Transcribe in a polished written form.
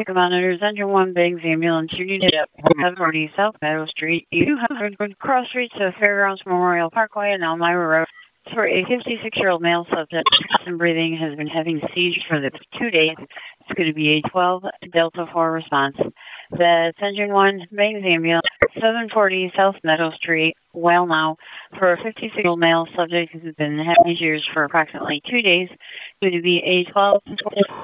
Pickup monitors, Engine 1 Banks Ambulance, you need it at 740 South Meadow Street, 200 Cross Street to Fairgrounds Memorial Parkway and Elmira Road. For a 56-year-old male subject, and breathing has been having seizures for the 2 days. It's going to be a 12 Delta 4 response. That's Engine 1 Banks Ambulance, 740 South Meadow Street, well now, for a 56-year-old male subject who's been having seizures for approximately 2 days. It's going to be a 12